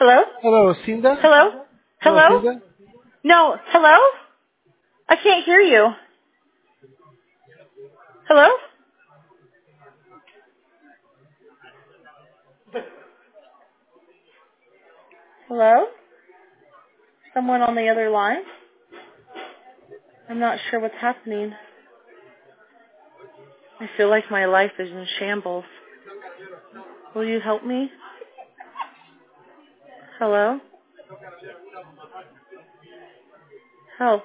Hello? Hello, Cinda? Hello? Hello, Hello? Cinda? No. Hello? I can't hear you. Hello? Hello? Someone on the other line? I'm not sure what's happening. I feel like my life is in shambles. Will you help me? Hello? Help.